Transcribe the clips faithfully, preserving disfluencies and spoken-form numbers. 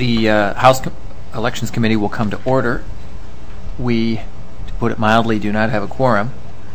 The uh, House Com- Elections Committee will come to order. We, to put it mildly, do not have a quorum,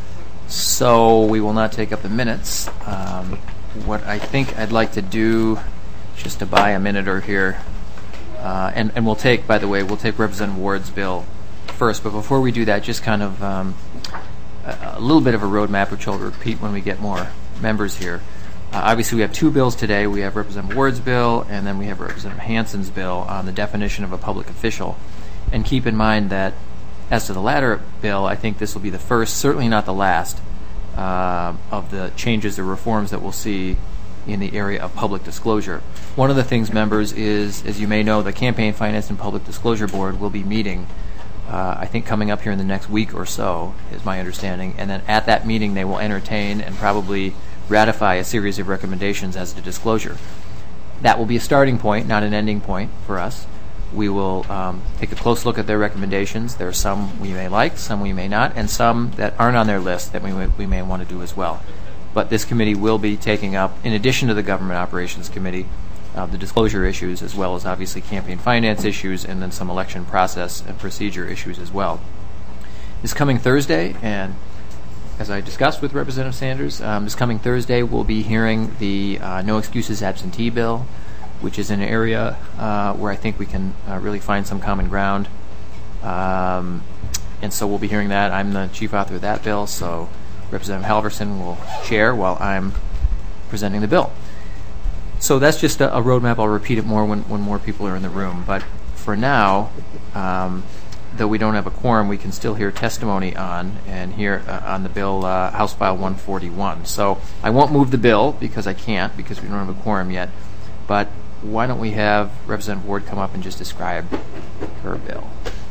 so we will not take up the minutes. Um, what I think I'd like to do, just to buy a minute or here, uh, and, and we'll take, by the way, we'll take Representative Ward's bill first, but before we do that, just kind of um, a, a little bit of a roadmap, which I'll repeat when we get more members here. Uh, obviously, we have two bills today. We have Representative Ward's bill, and then we have Representative Hansen's bill on the definition of a public official. And keep in mind that as to the latter bill, I think this will be the first, certainly not the last, uh, of the changes or reforms that we'll see in the area of public disclosure. One of the things, members, is, as you may know, the Campaign Finance and Public Disclosure Board will be meeting, uh, I think coming up here in the next week or so, is my understanding. And then at that meeting, they will entertain and probably ratify a series of recommendations as to disclosure. That will be a starting point, not an ending point for us. We will um, take a close look at their recommendations. There are some we may like, some we may not, and some that aren't on their list that we may, we may want to do as well. But this committee will be taking up, in addition to the Government Operations Committee, uh, the disclosure issues, as well as obviously campaign finance issues, and then some election process and procedure issues as well. This coming Thursday, and as I discussed with Representative Sanders, um, this coming Thursday we'll be hearing the uh, No Excuses Absentee Bill, which is an area uh, where I think we can uh, really find some common ground. Um, and so we'll be hearing that. I'm the chief author of that bill, so Representative Halverson will chair while I'm presenting the bill. So that's just a, a roadmap. I'll repeat it more when, when more people are in the room. But for now, um, though we don't have a quorum, we can still hear testimony on and hear uh, on the bill, uh, House File one forty-one. So I won't move the bill because I can't, because we don't have a quorum yet. But why don't we have Representative Ward come up and just describe her bill?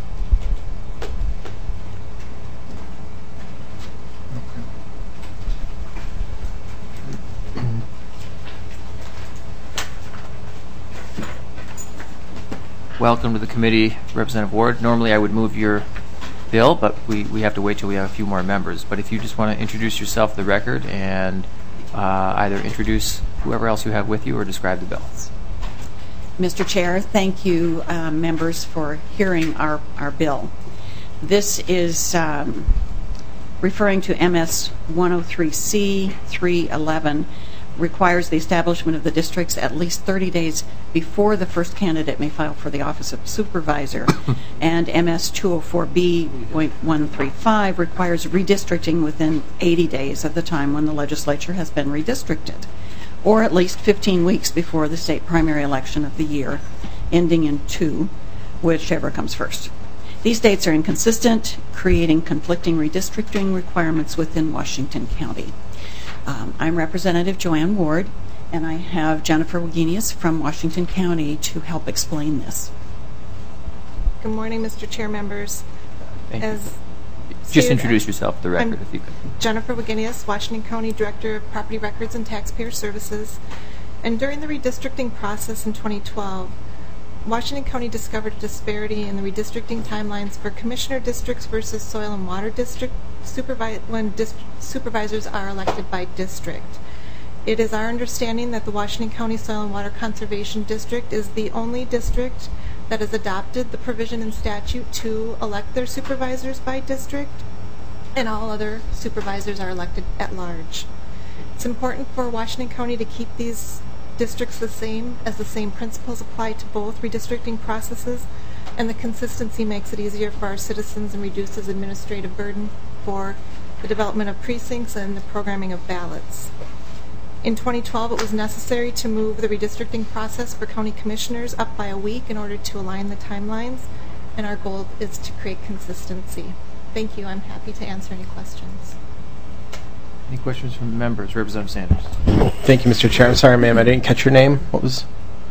Welcome to the committee, Representative Ward. Normally I would move your bill, but we, we have to wait till we have a few more members. But if you just want to introduce yourself to the record and uh, either introduce whoever else you have with you or describe the bill. Mister Chair, thank you, uh, members, for hearing our, our bill. This is um, referring to M S one oh three C three eleven, requires the establishment of the districts at least thirty days before the first candidate may file for the office of supervisor. And M S two oh four B point one three five requires redistricting within eighty days of the time when the legislature has been redistricted, or at least fifteen weeks before the state primary election of the year, ending in two, whichever comes first. These dates are inconsistent, creating conflicting redistricting requirements within Washington County. Um, I'm Representative Joanne Ward, and I have Jennifer Wagenius from Washington County to help explain this. Good morning, Mister Chair, members. Thank As you. Just introduce yourself for the record, I'm if you could. Jennifer Wagenius, Washington County Director of Property Records and Taxpayer Services. And during the redistricting process in twenty twelve, Washington County discovered a disparity in the redistricting timelines for commissioner districts versus soil and water district supervi- when dis- supervisors are elected by district. It is our understanding that the Washington County Soil and Water Conservation District is the only district that has adopted the provision in statute to elect their supervisors by district, and all other supervisors are elected at large. It's important for Washington County to keep these districts the same, as the same principles apply to both redistricting processes, and the consistency makes it easier for our citizens and reduces administrative burden for the development of precincts and the programming of ballots. In twenty twelve, it was necessary to move the redistricting process for county commissioners up by a week in order to align the timelines, and our goal is to create consistency. Thank you. I'm happy to answer any questions. Any questions from members? Representative Sanders. Thank you, Mister Chair. I'm sorry, ma'am, I didn't catch your name. What was?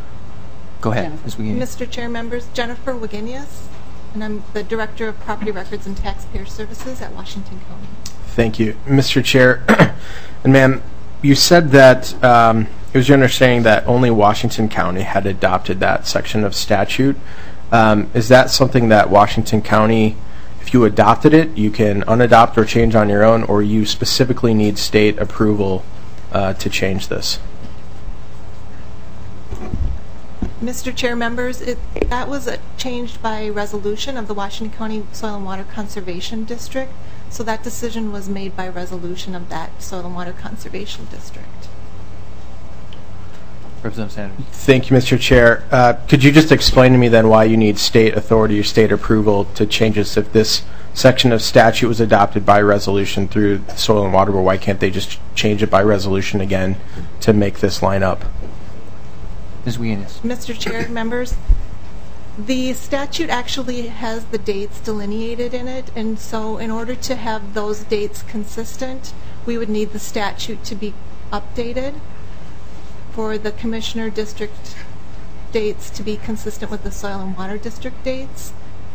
Go ahead, Miz Wagenius. Mister Chair, members, Jennifer Wagenius, and I'm the Director of Property Records and Taxpayer Services at Washington County. Thank you, Mister Chair. And ma'am, you said that um, it was your understanding that only Washington County had adopted that section of statute. Um, is that something that Washington County, if you adopted it, you can unadopt or change on your own, or you specifically need state approval uh, to change this? Mister Chair, members, it, that was uh, changed by resolution of the Washington County Soil and Water Conservation District. So that decision was made by resolution of that Soil and Water Conservation District. Representative Sanders. Thank you, Mister Chair. Uh, could you just explain to me then why you need state authority or state approval to change this? If this section of statute was adopted by resolution through the Soil and Water Board, why can't they just change it by resolution again to make this line up? Miz Wienis. Mister Chair, members, the statute actually has the dates delineated in it, and so in order to have those dates consistent, we would need the statute to be updated for the Commissioner District dates to be consistent with the Soil and Water District dates.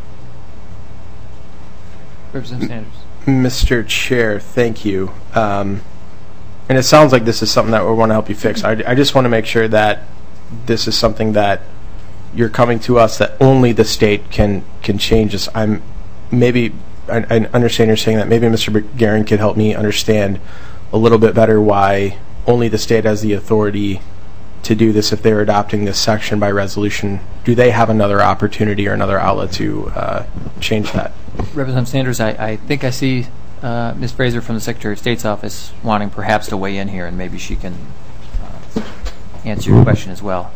Representative Sanders. Mister Chair, thank you. Um, and it sounds like this is something that we want to help you fix. I, I just want to make sure that this is something that you're coming to us that only the state can can change this. I'm maybe I, I understand you're saying that maybe Mister Guerin could help me understand a little bit better why only the state has the authority to do this. If they're adopting this section by resolution, do they have another opportunity or another outlet to uh, change that? Representative Sanders, I, I think I see uh, Miz Fraser from the Secretary of State's office wanting perhaps to weigh in here, and maybe she can uh, answer your question as well.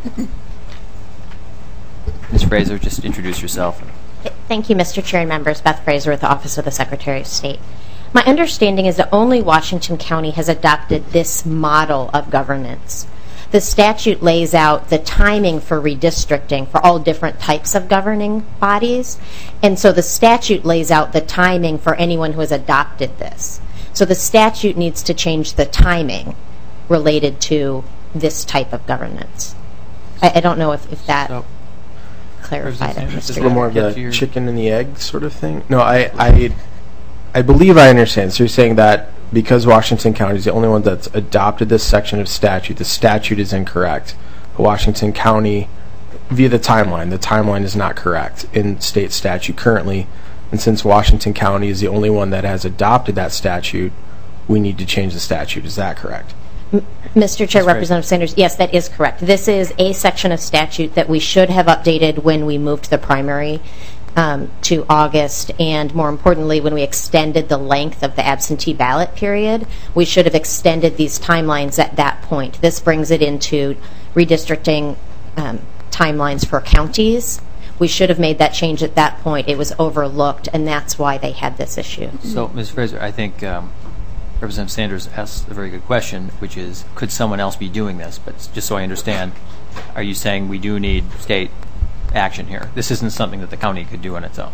Miz Fraser, just introduce yourself. Thank you, Mister Chair and members. Beth Fraser with the Office of the Secretary of State. My understanding is that only Washington County has adopted this model of governance. The statute lays out the timing for redistricting for all different types of governing bodies, and so the statute lays out the timing for anyone who has adopted this. So the statute needs to change the timing related to this type of governance. I, I don't know if, if that So, clarified it, Representative It's Mister a little more of Get to the your- chicken and the egg sort of thing. No, I, I, I believe I understand. So you're saying that because Washington County is the only one that's adopted this section of statute, the statute is incorrect. But Washington County, via the timeline, the timeline is not correct in state statute currently. And since Washington County is the only one that has adopted that statute, we need to change the statute. Is that correct? Mister Chair, That's right. Representative Sanders, yes, that is correct. This is a section of statute that we should have updated when we moved the primary um, to August, and more importantly, when we extended the length of the absentee ballot period, we should have extended these timelines at that point. This brings it into redistricting um, timelines for counties. We should have made that change at that point. It was overlooked, and that's why they had this issue. So, Miz Fraser, I think um, Representative Sanders asked a very good question, which is, could someone else be doing this? But just so I understand, are you saying we do need state action here? This isn't something that the county could do on its own.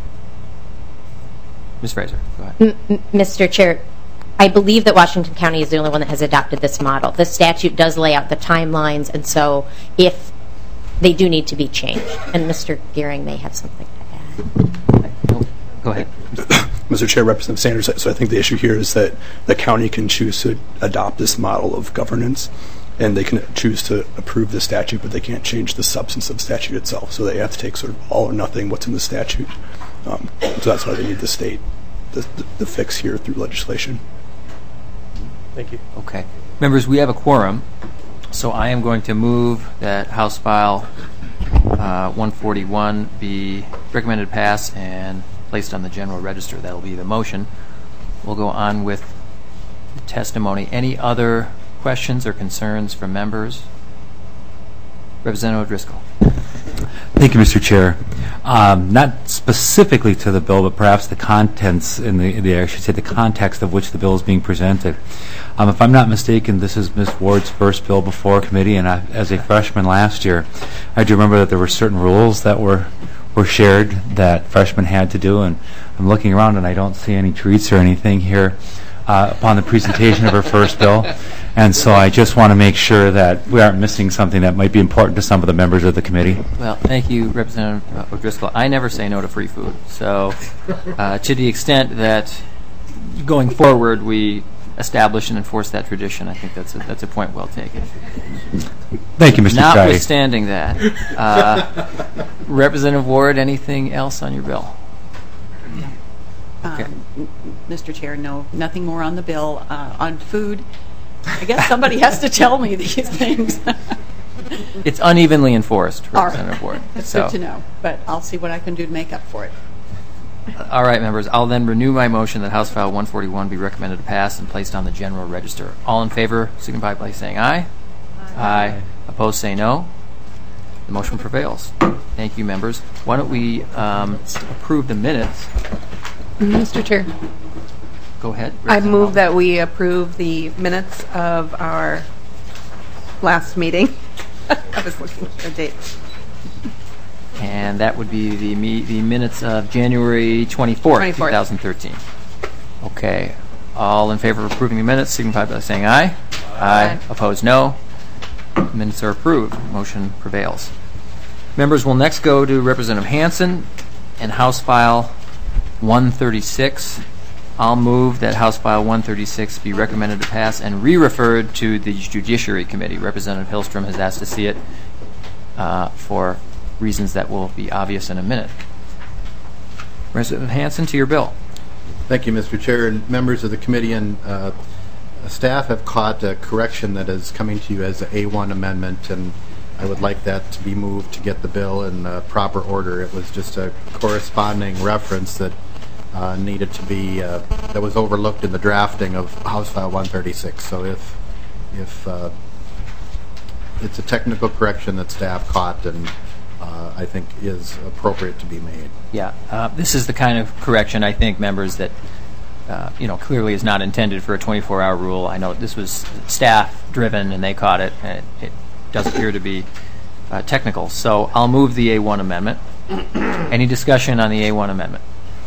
Miz Fraser, go ahead. M- Mister Chair, I believe that Washington County is the only one that has adopted this model. The statute does lay out the timelines, and so if they do need to be changed. And Mister Gearing may have something to add. No, go ahead. Mister Chair, Representative Sanders, so I think the issue here is that the county can choose to adopt this model of governance, and they can choose to approve the statute, but they can't change the substance of the statute itself. So they have to take sort of all or nothing what's in the statute. Um, so that's why they need the state, the, the, the fix here through legislation. Thank you. Okay. Members, we have a quorum, so I am going to move that House File uh, one forty-one be recommended pass and placed on the general register. That will be the motion. We'll go on with testimony. Any other questions or concerns from members? Representative O'Driscoll. Thank you, Mister Chair. Um, not specifically to the bill, but perhaps the contents in the, the I should say the context of which the bill is being presented. Um, if I'm not mistaken, this is Miz Ward's first bill before committee, and I, as a freshman last year, I do remember that there were certain rules that were were shared that freshmen had to do, and I'm looking around and I don't see any treats or anything here uh, upon the presentation of her first bill. And so I just want to make sure that we aren't missing something that might be important to some of the members of the committee. Well, thank you, Representative O'Driscoll. I never say no to free food. So uh, to the extent that going forward we establish and enforce that tradition, I think that's a, that's a point well taken. Thank you, Mister Chai. Notwithstanding that, uh, Representative Ward, anything else on your bill? Okay. Um, Mister Chair, no, nothing more on the bill. Uh, on food, I guess somebody has to tell me these things. it's unevenly enforced, All right. Representative Ward. That's So- good to know, but I'll see what I can do to make up for it. All right, members. I'll then renew my motion that House File one forty-one be recommended to pass and placed on the general register. All in favor, signify by saying aye. Aye. Aye. Opposed, say no. The motion prevails. Thank you, members. Why don't we um, approve the minutes? Mister Chair, Go ahead. I move that we approve the minutes of our last meeting. I was looking for a date. And that would be the me- the minutes of January twenty-fourth, twenty-fourth. twenty thirteen. Okay. All in favor of approving the minutes, signify by saying aye. Aye. Aye. Opposed, no. Minutes are approved. Motion prevails. Members will next go to Representative Hansen and House File one thirty-six. I'll move that House File one thirty-six be recommended to pass and re-referred to the Judiciary Committee. Representative Hillstrom has asked to see it uh, for reasons that will be obvious in a minute. Representative Hansen, to your bill. Thank you, Mister Chair, and members of the committee and uh, staff have caught a correction that is coming to you as an A one amendment, and I would like that to be moved to get the bill in uh, proper order. It was just a corresponding reference that uh, needed to be, uh, that was overlooked in the drafting of House File one thirty-six. So if, if uh, it's a technical correction that staff caught and uh, I think is appropriate to be made. Yeah, uh, this is the kind of correction, I think, members, that uh, you know, clearly is not intended for a twenty-four hour rule. I know this was staff-driven, and they caught it, and it, it does appear to be uh, technical. So I'll move the A one amendment. Any discussion on the A one amendment?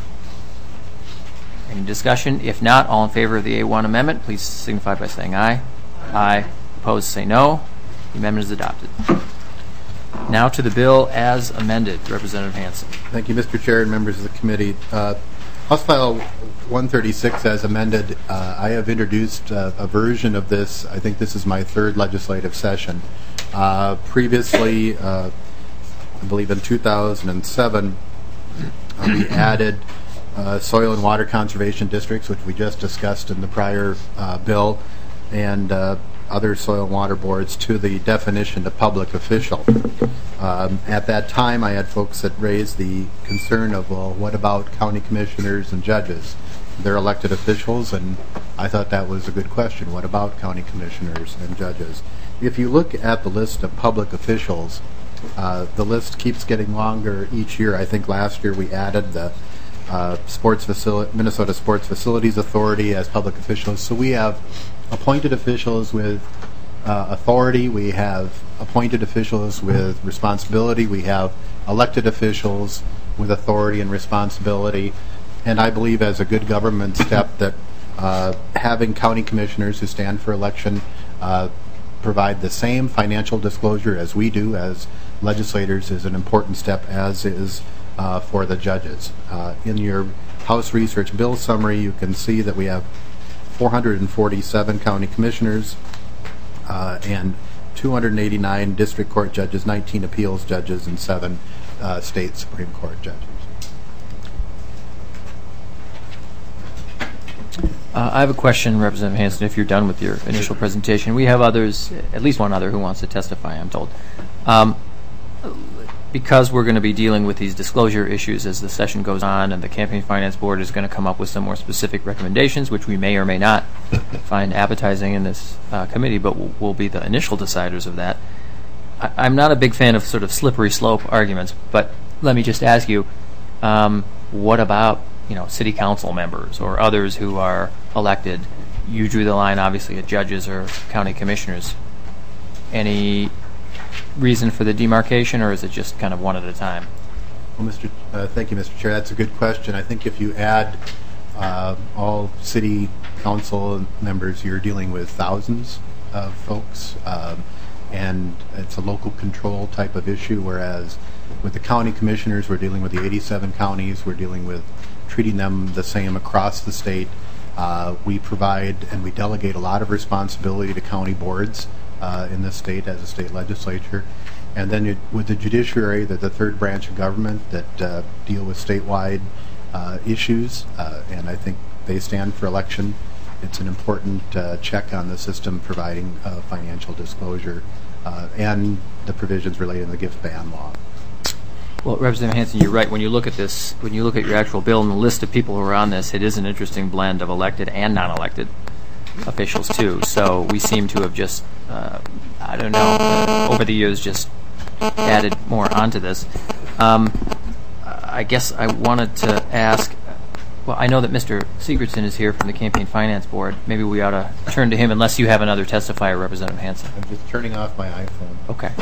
Any discussion? If not, all in favor of the A one amendment, please signify by saying aye. Aye. Opposed, say no. The amendment is adopted. Now to the bill as amended. Representative Hansen. Thank you, Mister Chair and members of the committee. Uh, House File one thirty-six as amended, uh, I have introduced uh, a version of this. I think this is my third legislative session. Uh, previously, uh, I believe in two thousand seven, uh, we added uh, soil and water conservation districts, which we just discussed in the prior uh, bill, and uh, other soil and water boards to the definition of public official. Um, at that time, I had folks that raised the concern of, well, what about county commissioners and judges? They're elected officials, and I thought that was a good question. What about county commissioners and judges? If you look at the list of public officials, uh, the list keeps getting longer each year. I think last year we added the uh, sports facility, Minnesota Sports Facilities Authority as public officials. So we have appointed officials with uh, authority, we have appointed officials with responsibility, we have elected officials with authority and responsibility, and I believe as a good government step that uh, having county commissioners who stand for election uh, provide the same financial disclosure as we do as legislators is an important step, as is uh, for the judges. Uh, in your House Research Bill summary, you can see that we have four hundred forty-seven county commissioners uh, and two hundred eighty-nine district court judges, nineteen appeals judges, and seven uh, state Supreme Court judges. Uh, I have a question, Representative Hansen, if you're done with your initial presentation. We have others, at least one other, who wants to testify, I'm told. Um, because we're going to be dealing with these disclosure issues as the session goes on, and the Campaign Finance Board is going to come up with some more specific recommendations, which we may or may not find appetizing in this uh, committee, but we'll, we'll be the initial deciders of that. I, I'm not a big fan of sort of slippery slope arguments, but let me just ask you, um, what about, you know, city council members or others who are elected? You drew the line, obviously, at judges or county commissioners. Any reason for the demarcation, or is it just kind of one at a time? Well, Mister Uh, thank you, Mister Chair. That's a good question. I think if you add uh, all city council members, you're dealing with thousands of folks, um, and it's a local control type of issue, whereas with the county commissioners, we're dealing with the eighty-seven counties. We're dealing with treating them the same across the state. Uh, we provide and we delegate a lot of responsibility to county boards uh, in this state as a state legislature. And then you, with the judiciary, they're the third branch of government that uh, deal with statewide uh, issues, uh, and I think they stand for election it's an important uh, check on the system providing uh, financial disclosure uh, and the provisions related to the gift ban law. Well, Representative Hanson, you're right. When you look at this, when you look at your actual bill and the list of people who are on this, it is an interesting blend of elected and non-elected officials, too. So we seem to have just, uh, I don't know, uh, over the years just added more onto this. Um, I guess I wanted to ask, well, I know that Mister Sigurdson is here from the Campaign Finance Board. Maybe we ought to turn to him unless you have another testifier, Representative Hanson. I'm just turning off my iPhone. Okay.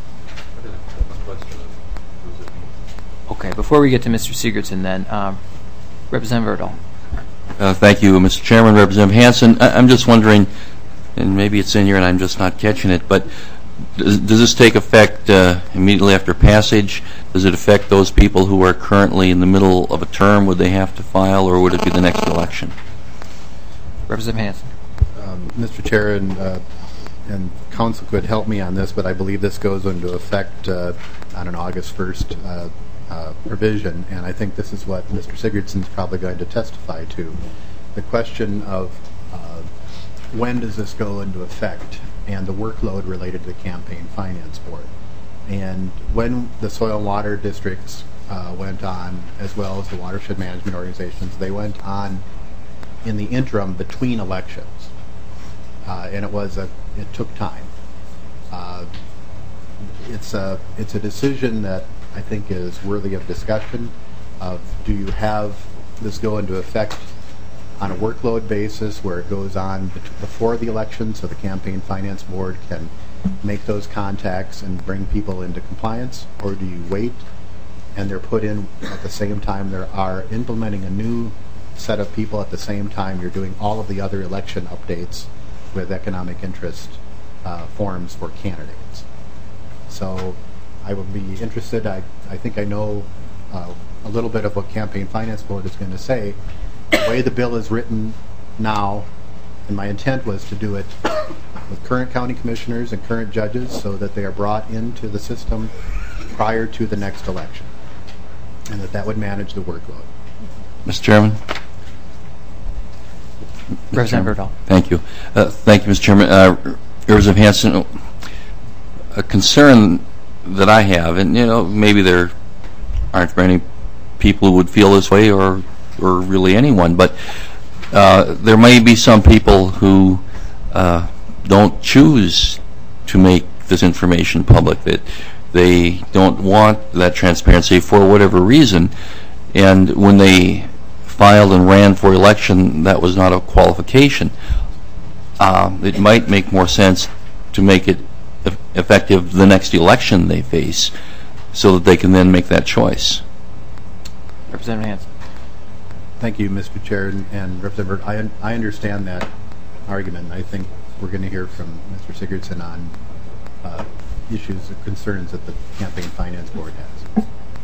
Okay, before we get to Mister Sigurdson then, um, Representative Erdahl. Uh, thank you, Mister Chairman. Representative Hanson, I- I'm just wondering, and maybe it's in here and I'm just not catching it, but does, does this take effect uh, immediately after passage? Does it affect those people who are currently in the middle of a term? Would they have to file, or would it be the next election? Representative Hanson. Um, Mister Chair, and, uh, and Council could help me on this, but I believe this goes into effect uh, on an August first uh, uh, provision, and I think this is what Mister Sigurdson's probably going to testify to. The question of uh, when does this go into effect and the workload related to the Campaign Finance Board. And when the soil and water districts uh, went on, as well as the watershed management organizations, they went on in the interim between elections. Uh, and it was a, it took time. Uh, it's a, it's a decision that I think is worthy of discussion of, do you have this go into effect on a workload basis where it goes on before the election so the Campaign Finance Board can make those contacts and bring people into compliance, or do you wait and they're put in at the same time there are implementing a new set of people at the same time you're doing all of the other election updates with economic interest uh, forms for candidates. So I would be interested, I, I think I know uh, a little bit of what Campaign Finance Board is going to say. The way the bill is written now, and my intent was to do it with current county commissioners and current judges so that they are brought into the system prior to the next election, and that that would manage the workload. Mister Chairman? Representative Erdahl. Thank you. Uh, thank you, Mister Chairman. Uh, Representative Hanson, a concern that I have, and you know, maybe there aren't many people who would feel this way, or or really anyone, but uh, there may be some people who uh, don't choose to make this information public, that they don't want that transparency for whatever reason, and when they filed and ran for election, that was not a qualification. Um, it might make more sense to make it e- effective the next election they face, so that they can then make that choice. Representative Hanson. Thank you, Mister Chair, and, and Representative, I, un I understand that argument. I think we're going to hear from Mister Sigurdson on uh, issues or concerns that the Campaign Finance Board has.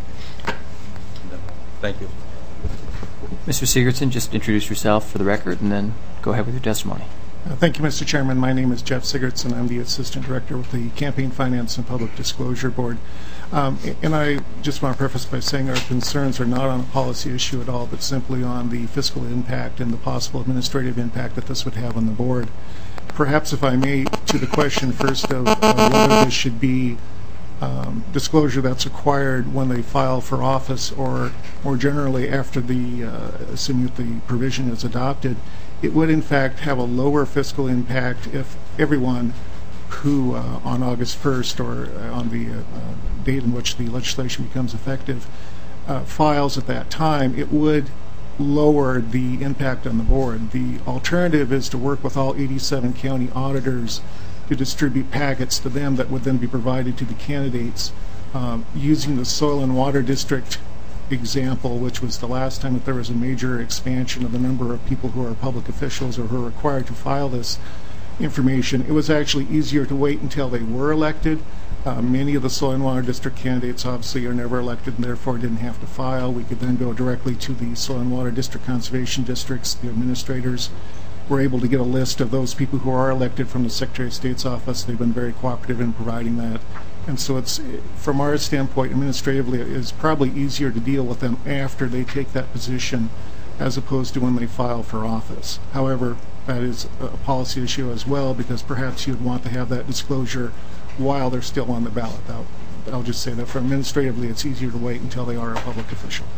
Thank you. Mister Sigurdson, just introduce yourself for the record and then go ahead with your testimony. Uh, thank you, Mister Chairman. My name is Jeff Sigurdson. I'm the Assistant Director with the Campaign Finance and Public Disclosure Board. Um, and I just want to preface by saying our concerns are not on a policy issue at all, but simply on the fiscal impact and the possible administrative impact that this would have on the board. Perhaps, if I may, to the question first of uh, whether this should be um, disclosure that's required when they file for office, or more generally after the, uh, assuming that the provision is adopted, it would in fact have a lower fiscal impact if everyone who uh, on August first, or uh, on the uh, uh, date in which the legislation becomes effective, uh, files at that time. It would lower the impact on the board. The alternative is to work with all eighty-seven county auditors to distribute packets to them that would then be provided to the candidates, um, using the soil and water district example, which was the last time that there was a major expansion of the number of people who are public officials or who are required to file this information. It was actually easier to wait until they were elected. Uh, many of the soil and water district candidates obviously are never elected and therefore didn't have to file. We could then go directly to the soil and water district conservation districts. The administrators were able to get a list of those people who are elected from the Secretary of State's office. They've been very cooperative in providing that. And so it's, from our standpoint, administratively, it's probably easier to deal with them after they take that position as opposed to when they file for office. However, that is a policy issue as well, because perhaps you'd want to have that disclosure while they're still on the ballot. I'll, I'll just say that for administratively, it's easier to wait until they are a public official.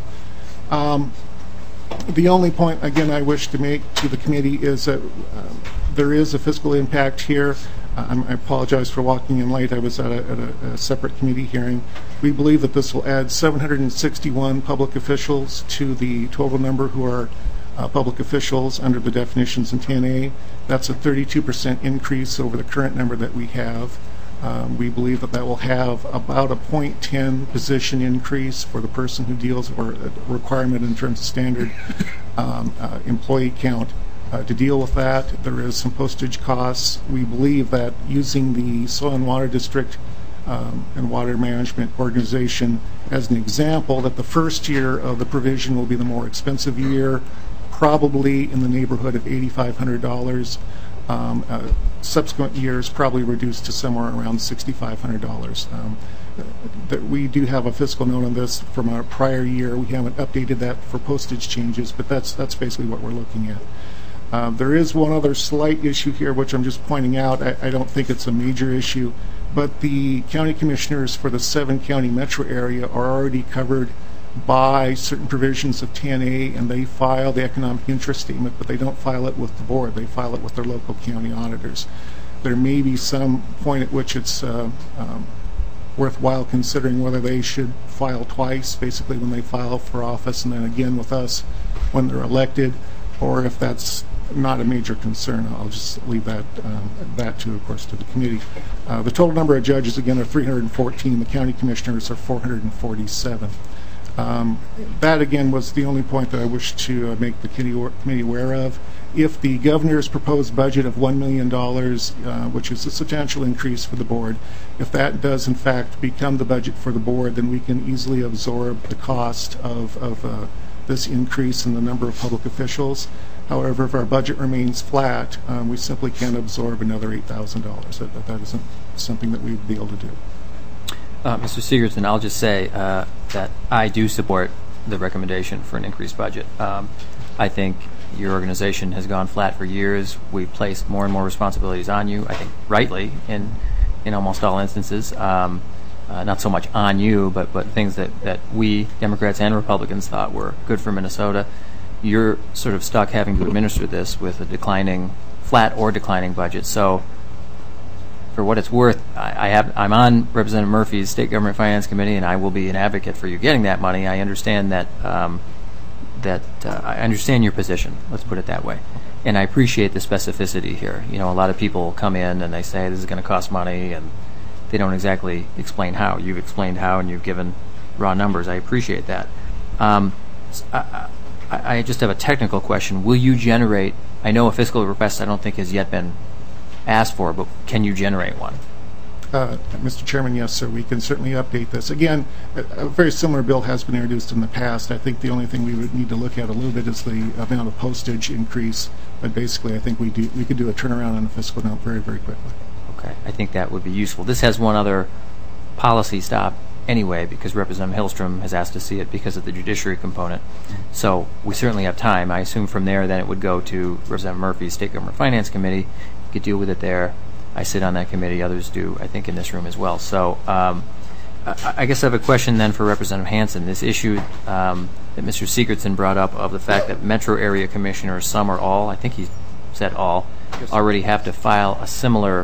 Um, the only point, again, I wish to make to the committee is that uh, there is a fiscal impact here. Uh, I apologize for walking in late. I was at, a, at a, a separate committee hearing. We believe that this will add seven hundred sixty-one public officials to the total number who are uh, public officials under the definitions in ten A. That's a thirty-two percent increase over the current number that we have. Um, we believe that that will have about a zero point one zero position increase for the person who deals, or a requirement in terms of standard um, uh, employee count uh, to deal with that. There is some postage costs. We believe that using the Soil and Water District um, and Water Management Organization as an example, that the first year of the provision will be the more expensive year, probably in the neighborhood of eight thousand five hundred dollars. Um, uh, subsequent years probably reduced to somewhere around six thousand five hundred dollars. Um, that we do have a fiscal note on this from our prior year. We haven't updated that for postage changes, but that's that's basically what we're looking at. Uh, there is one other slight issue here, which I'm just pointing out. I, I don't think it's a major issue, but the county commissioners for the seven county metro area are already covered by certain provisions of ten A, and they file the economic interest statement, but they don't file it with the board. They file it with their local county auditors. There may be some point at which it's uh, um, worthwhile considering whether they should file twice, basically when they file for office and then again with us when they're elected, or if that's not a major concern. I'll just leave that um, that to, of course, to the committee. Uh, the total number of judges, again, are three hundred fourteen. The county commissioners are four hundred forty-seven. Um, that, again, was the only point that I wish to uh, make the committee aware of. If the governor's proposed budget of one million dollars, uh, which is a substantial increase for the board, if that does, in fact, become the budget for the board, then we can easily absorb the cost of, of uh, this increase in the number of public officials. However, if our budget remains flat, um, we simply can't absorb another eight thousand dollars. That, that isn't something that we would be able to do. Uh, Mister Sigurdson, I'll just say uh, that I do support the recommendation for an increased budget. Um, I think your organization has gone flat for years. We place more and more responsibilities on you, I think rightly, in in almost all instances. Um, uh, not so much on you, but, but things that, that we, Democrats and Republicans, thought were good for Minnesota. You're sort of stuck having to administer this with a declining, flat or declining budget. So for what it's worth, I, I have, I'm on Representative Murphy's State Government Finance Committee, and I will be an advocate for you getting that money. I understand that um, that uh, I understand your position. Let's put it that way, and I appreciate the specificity here. You know, a lot of people come in and they say this is going to cost money, and they don't exactly explain how. You've explained how, and you've given raw numbers. I appreciate that. Um, I, I, I just have a technical question. Will you generate? I know a fiscal request I don't think has yet been asked for, but can you generate one? Uh, Mister Chairman, yes, sir. We can certainly update this. Again, a, a very similar bill has been introduced in the past. I think the only thing we would need to look at a little bit is the amount of postage increase. But basically, I think we do we could do a turnaround on the fiscal note very, very quickly. Okay, I think that would be useful. This has one other policy stop anyway, because Representative Hillstrom has asked to see it because of the judiciary component. So we certainly have time. I assume from there then it would go to Representative Murphy's State Government Finance Committee. You could deal with it there. I sit on that committee. Others do, I think, in this room as well. So um, I, I guess I have a question then for Representative Hansen. This issue um, that Mister Sigurdson brought up of the fact that metro area commissioners, some or all, I think he said all, yes, already have to file a similar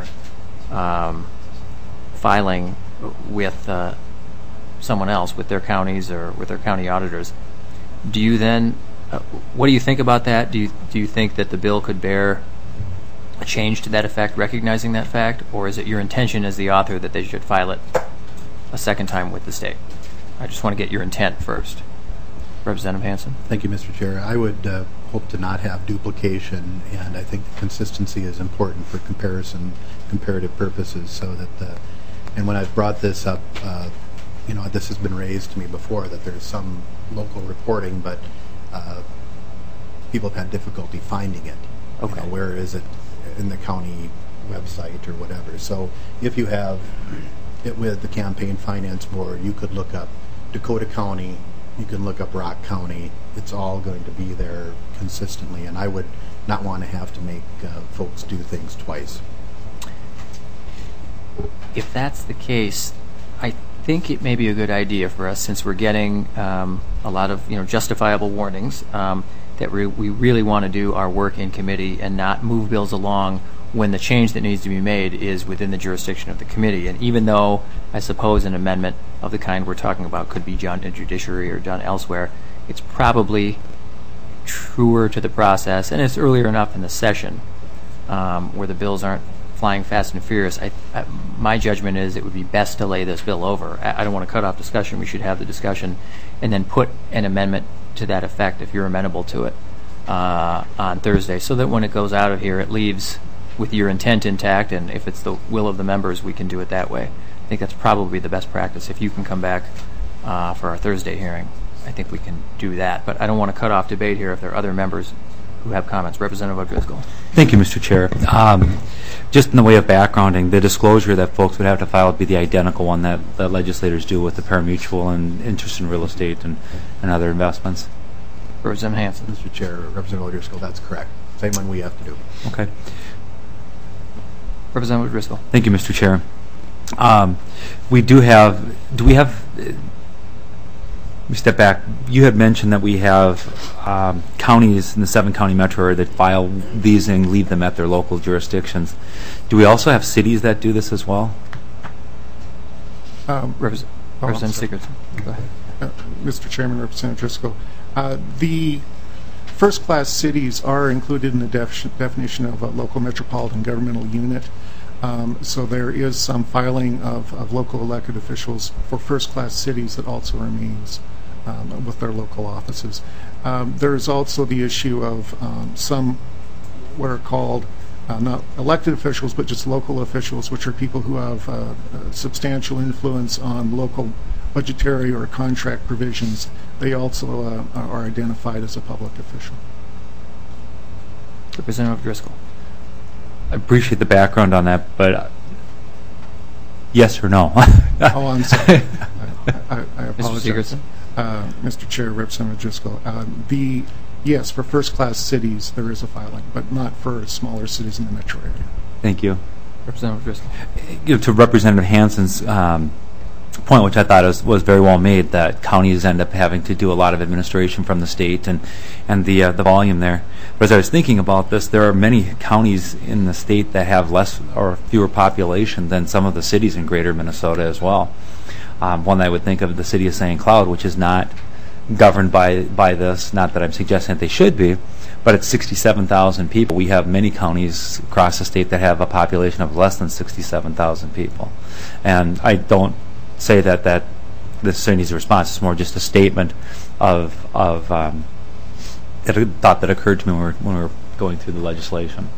um, filing with uh, someone else, with their counties or with their county auditors. Do you then, uh, what do you think about that? Do you, do you think that the bill could bear a change to that effect, recognizing that fact, or is it your intention as the author that they should file it a second time with the state? I just want to get your intent first. Representative Hansen. Thank you, Mister Chair. I would uh, hope to not have duplication, and I think the consistency is important for comparison, comparative purposes, so that the, and when I've brought this up, uh, you know, this has been raised to me before, that there's some local reporting, but uh, people have had difficulty finding it. Okay. You know, where is it in the county website or whatever. So if you have it with the Campaign Finance Board, you could look up Dakota County, you can look up Rock County. It's all going to be there consistently, and I would not want to have to make uh, folks do things twice. If that's the case, I think it may be a good idea for us, since we're getting um, a lot of you know justifiable warnings, um, that we, we really want to do our work in committee and not move bills along when the change that needs to be made is within the jurisdiction of the committee. And even though I suppose an amendment of the kind we're talking about could be done in judiciary or done elsewhere, it's probably truer to the process, and it's earlier enough in the session um, where the bills aren't flying fast and furious. I, I, my judgment is it would be best to lay this bill over. I, I don't want to cut off discussion. We should have the discussion and then put an amendment to that effect, if you're amenable to it, uh, on Thursday, so that when it goes out of here, it leaves with your intent intact, and if it's the will of the members, we can do it that way. I think that's probably the best practice. If you can come back uh, for our Thursday hearing, I think we can do that. But I don't want to cut off debate here if there are other members who have comments. Representative O'Driscoll. Thank you, Mister Chair. Um, just in the way of backgrounding, the disclosure that folks would have to file would be the identical one that the legislators do with the parimutuel and interest in real estate and, and other investments. Representative Hansen. Mister Chair, Representative O'Driscoll, that's correct. Same one we have to do. Okay. Representative O'Driscoll. Thank you, Mister Chair. Um, we do have, do we have, uh, let me step back. You had mentioned that we have um, counties in the seven county metro area that file these and leave them at their local jurisdictions. Do we also have cities that do this as well? Um, Represent, oh, Representative Sigurdson. Go ahead. Uh, Mister Chairman, Representative Driscoll. Uh, the first-class cities are included in the def definition of a local metropolitan governmental unit. Um, so there is some filing of, of local elected officials for first-class cities that also remains um, with their local offices. Um, there is also the issue of um, some what are called uh, not elected officials, but just local officials, which are people who have uh, uh, substantial influence on local budgetary or contract provisions. They also uh, are identified as a public official. Representative Driscoll. I appreciate the background on that, but uh, yes or no? Oh, I'm sorry. I, I, I apologize. Mister Sigurdson. Uh, Mister Chair, Representative Driscoll. Uh, the yes, for first-class cities there is a filing, but not for smaller cities in the metro area. Thank you. Representative Driscoll. You know, to Representative Hansen's um, point, which I thought was, was very well made, that counties end up having to do a lot of administration from the state and and the uh, the volume there. But as I was thinking about this, there are many counties in the state that have less or fewer population than some of the cities in greater Minnesota as well. Um, one that I would think of, the city of Saint Cloud, which is not governed by by this. Not that I'm suggesting that they should be, but it's sixty-seven thousand people. We have many counties across the state that have a population of less than sixty-seven thousand people. And I don't say that that this certainly needs a response. It's more just a statement of of um, a thought that occurred to me when we, were, when we were going through the legislation.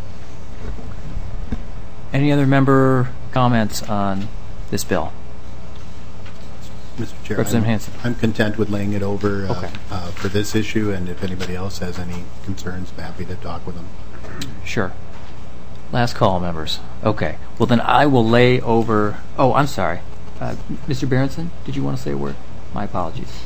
Any other member comments on this bill? Mister Chair, Representative I'm, Hansen. I'm content with laying it over uh, Okay. uh, for this issue, and if anybody else has any concerns, I'm happy to talk with them. Sure. Last call, members. Okay. Well, then I will lay over... Oh, I'm sorry. Uh, Mister Berenson, did you want to say a word? My apologies.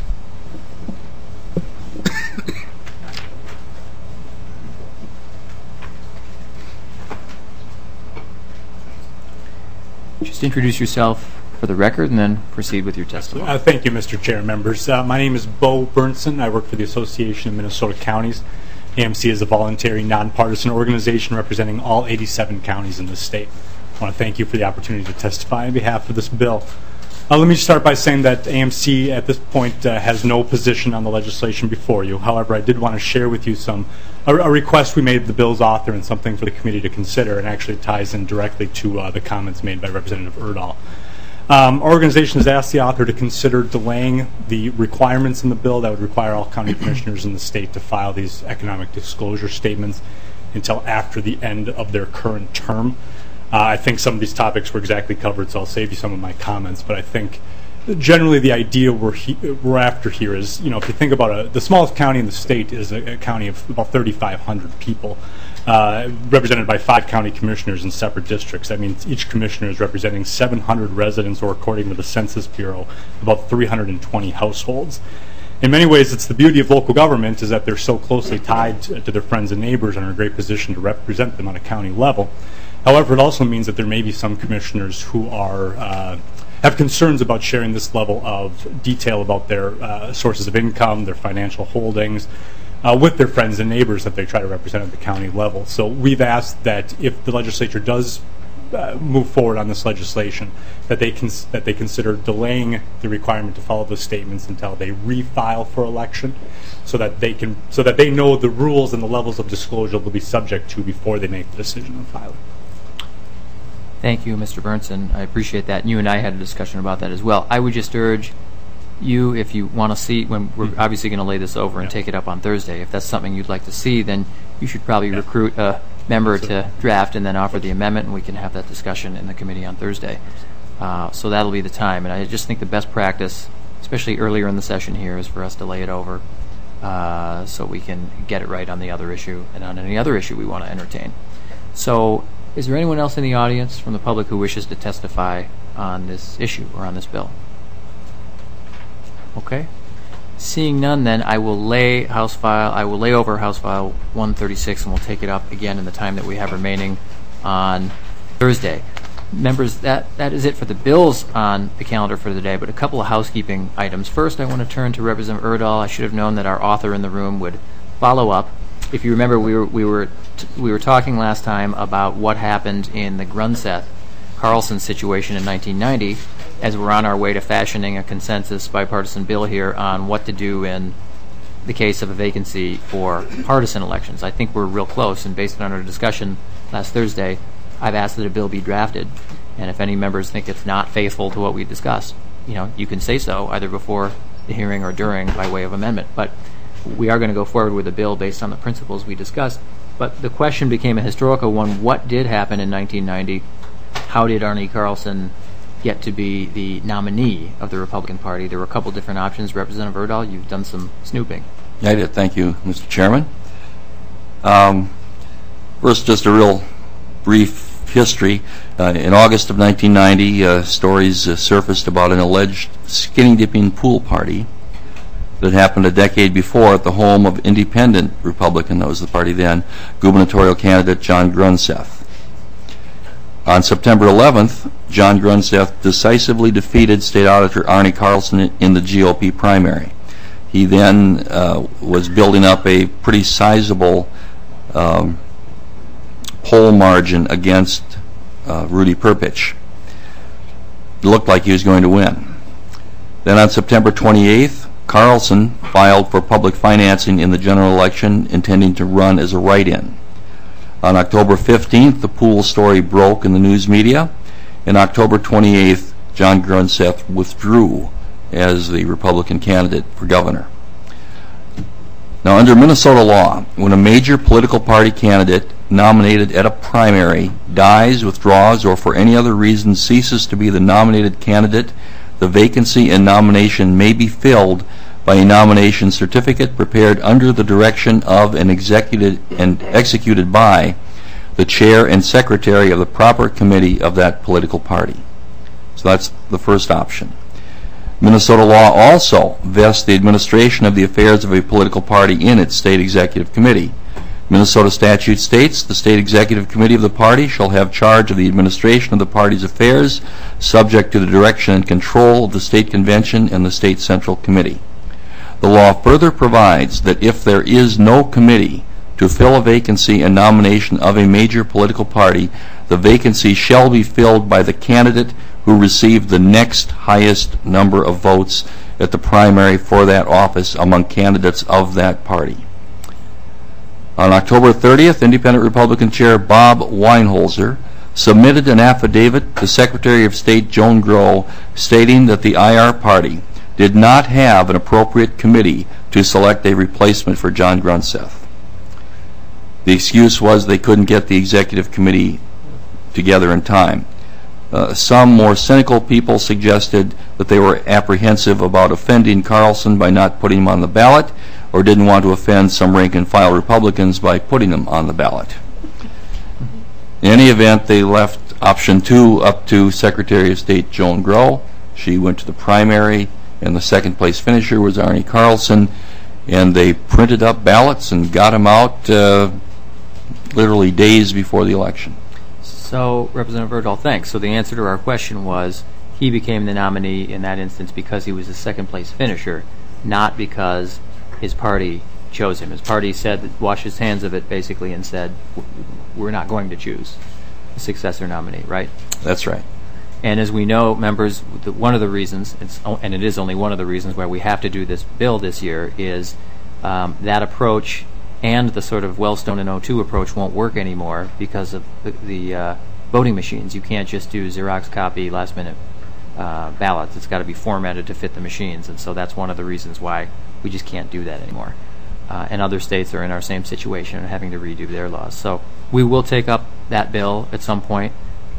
Just introduce yourself for the record and then proceed with your testimony. Uh, thank you, Mister Chair, members. Uh, my name is Bo Bernson. I work for the Association of Minnesota Counties. A M C is a voluntary, nonpartisan organization representing all eighty-seven counties in the state. I want to thank you for the opportunity to testify on behalf of this bill. Uh, let me start by saying that A M C at this point uh, has no position on the legislation before you. However, I did want to share with you some a, a request we made the bill's author and something for the committee to consider, and actually ties in directly to uh, the comments made by Representative Erdahl. Um, our organization has asked the author to consider delaying the requirements in the bill that would require all county commissioners in the state to file these economic disclosure statements until after the end of their current term. Uh, I think some of these topics were exactly covered, so I'll save you some of my comments. But I think generally the idea we're, he we're after here is, you know, if you think about a, the smallest county in the state is a, a county of about thirty-five hundred people, uh, represented by five county commissioners in separate districts. That means each commissioner is representing seven hundred residents, or according to the Census Bureau, about three hundred twenty households. in many ways, it's the beauty of local government is that they're so closely tied to, to their friends and neighbors and are in a great position to represent them on a county level. However, it also means that there may be some commissioners who are uh, have concerns about sharing this level of detail about their uh, sources of income, their financial holdings, uh, with their friends and neighbors that they try to represent at the county level. So we've asked that if the legislature does uh, move forward on this legislation, that they cons- that they consider delaying the requirement to follow those statements until they refile for election, so that they can so that they know the rules and the levels of disclosure they'll be subject to before they make the decision on filing. Thank you, Mister Bernson. I appreciate that. And you and I had a discussion about that as well. I would just urge you, if you want to see, when we're mm-hmm. obviously going to lay this over and yeah. take it up on Thursday, if that's something you'd like to see, then you should probably yeah. recruit a member so, to draft and then offer the amendment, and we can have that discussion in the committee on Thursday. Uh, so that'll be the time. And I just think the best practice, especially earlier in the session here, is for us to lay it over uh, so we can get it right on the other issue and on any other issue we want to entertain. So is there anyone else in the audience from the public who wishes to testify on this issue or on this bill? Okay. Seeing none, then I will lay House File. I will lay over House File one thirty-six, and we'll take it up again in the time that we have remaining on Thursday. Members, that that is it for the bills on the calendar for the day. But a couple of housekeeping items. First, I want to turn to Representative Erdahl. I should have known that our author in the room would follow up. If you remember, we were we were t- we were talking last time about what happened in the Grunseth Carlson situation in nineteen ninety, as we're on our way to fashioning a consensus bipartisan bill here on what to do in the case of a vacancy for partisan elections. I think we're real close, and based on our discussion last Thursday, I've asked that a bill be drafted. And if any members think it's not faithful to what we discussed, you know, you can say so either before the hearing or during by way of amendment. But we are going to go forward with a bill based on the principles we discussed. But the question became a historical one. What did happen in nineteen ninety? How did Arnie Carlson get to be the nominee of the Republican Party? There were a couple different options. Representative Erdahl, you've done some snooping. Yeah, I did. Thank you, Mister Chairman. Um, first, just a real brief history. Uh, in August of nineteen ninety, uh, stories uh, surfaced about an alleged skinny-dipping pool party that happened a decade before at the home of independent Republican, that was the party then, gubernatorial candidate John Grunseth. On September eleventh, John Grunseth decisively defeated State Auditor Arnie Carlson in the G O P primary. He then uh, was building up a pretty sizable um, poll margin against uh, Rudy Perpich. It looked like he was going to win. Then on September twenty-eighth, Carlson filed for public financing in the general election, intending to run as a write-in. On October fifteenth, the pool story broke in the news media. On October twenty-eighth, John Grunseth withdrew as the Republican candidate for governor. Now, under Minnesota law, when a major political party candidate nominated at a primary dies, withdraws, or for any other reason ceases to be the nominated candidate, the vacancy and nomination may be filled by a nomination certificate prepared under the direction of and executed and executed by the chair and secretary of the proper committee of that political party. So that's the first option. Minnesota law also vests the administration of the affairs of a political party in its state executive committee. Minnesota statute states the state executive committee of the party shall have charge of the administration of the party's affairs, subject to the direction and control of the state convention and the state central committee. The law further provides that if there is no committee to fill a vacancy and nomination of a major political party, the vacancy shall be filled by the candidate who received the next highest number of votes at the primary for that office among candidates of that party. On October thirtieth, Independent Republican Chair Bob Weinholzer submitted an affidavit to Secretary of State Joan Grow stating that the I R party did not have an appropriate committee to select a replacement for John Grunseth. The excuse was they couldn't get the executive committee together in time. Uh, some more cynical people suggested that they were apprehensive about offending Carlson by not putting him on the ballot, or didn't want to offend some rank-and-file Republicans by putting him on the ballot. In any event, they left option two up to Secretary of State Joan Grow. She went to the primary and the second place finisher was Arnie Carlson, and they printed up ballots and got them out uh, literally days before the election. So, Representative Berdahl, thanks. So the answer to our question was he became the nominee in that instance because he was the second place finisher, not because his party chose him. His party said, washed his hands of it basically and said, we're not going to choose a successor nominee, right? That's right. And as we know, members, one of the reasons, it's, and it is only one of the reasons why we have to do this bill this year, is um, that approach and the sort of Wellstone and O two approach won't work anymore because of the, the uh, voting machines. You can't just do Xerox copy last minute uh, ballots. It's got to be formatted to fit the machines, and so that's one of the reasons why we just can't do that anymore. Uh, and other states are in our same situation and having to redo their laws. So we will take up that bill at some point,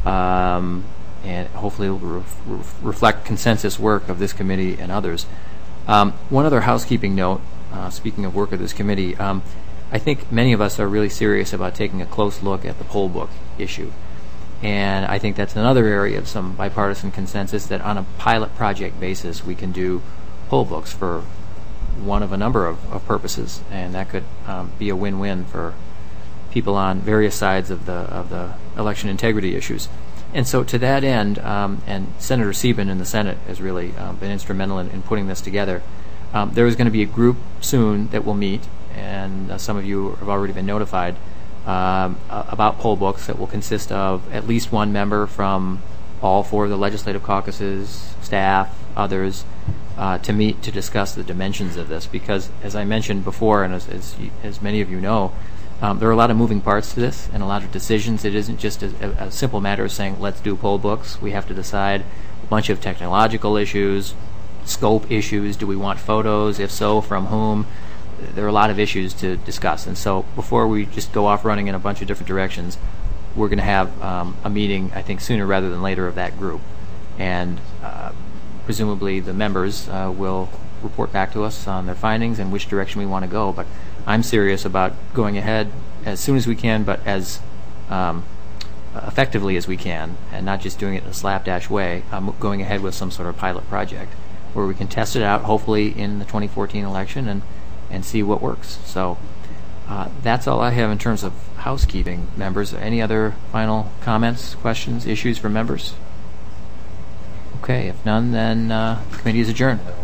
um, and hopefully it will ref- ref- reflect consensus work of this committee and others. Um, one other housekeeping note, uh, speaking of work of this committee, um, I think many of us are really serious about taking a close look at the poll book issue. And I think that's another area of some bipartisan consensus that on a pilot project basis we can do poll books for one of a number of, of purposes, and that could um, be a win-win for people on various sides of the of the election integrity issues. And so to that end, um, and Senator Sieben in the Senate has really uh, been instrumental in, in putting this together, um, there is going to be a group soon that will meet, and uh, some of you have already been notified, um, uh, about poll books that will consist of at least one member from all four of the legislative caucuses, staff, others, uh, to meet to discuss the dimensions of this. Because, as I mentioned before, and as, as, as many of you know, um, there are a lot of moving parts to this and a lot of decisions. It isn't just a, a, a simple matter of saying, let's do poll books. We have to decide a bunch of technological issues, scope issues. Do we want photos? If so, from whom? There are a lot of issues to discuss. And so before we just go off running in a bunch of different directions, we're going to have um, a meeting, I think, sooner rather than later of that group. And uh, presumably the members uh, will report back to us on their findings and which direction we want to go. But I'm serious about going ahead as soon as we can, but as um, effectively as we can, and not just doing it in a slapdash way, um, going ahead with some sort of pilot project where we can test it out, hopefully in the twenty fourteen election, and, and see what works. So uh, that's all I have in terms of housekeeping. Members, any other final comments, questions, issues from members? Okay, if none, then uh, the committee is adjourned.